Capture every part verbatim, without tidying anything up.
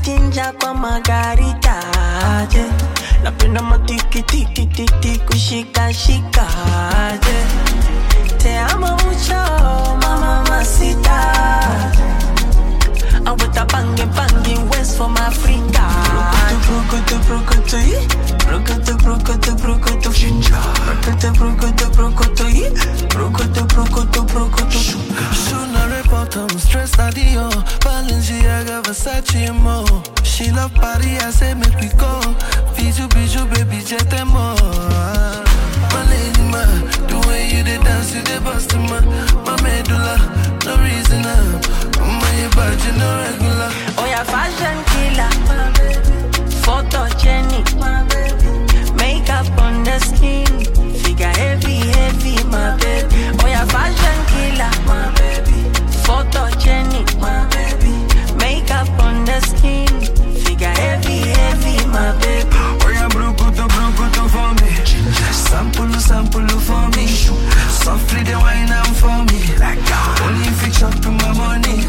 chinja kwa margarita, yeah. Napenda matiki tiki tiki kushika shika, yeah. Te amo mucho, mama masita. I'm with a banging banging West from Africa. Brokoto brokoto brokoto brokoto brokoto ginger. Brokoto brokoto brokoto brokoto brokoto brokoto. Soon I report I'm stressed out yo. Balenciaga Versace mo. She love party I say make we go. Bijou bijou baby jet them more. My lady ma, the way you dey dance you dey bust ma. My medulla, no reason up. My body no regular. Oh yeah, fashion killer. Photogenic. Makeup on the skin. Figure heavy, heavy, my baby. Oh yeah, fashion killer. Photogenic. Makeup on the skin. Figure heavy, heavy, my baby. Oh yeah, brokoto brokoto for me. Sample sample for me. Softly the wine and for me. Like that. Only if you chop in my money.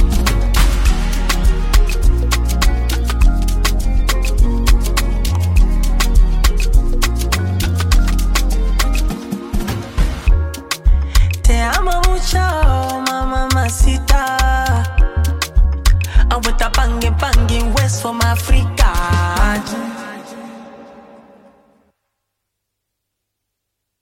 Mama masita. I'm with a banging banging West from Africa.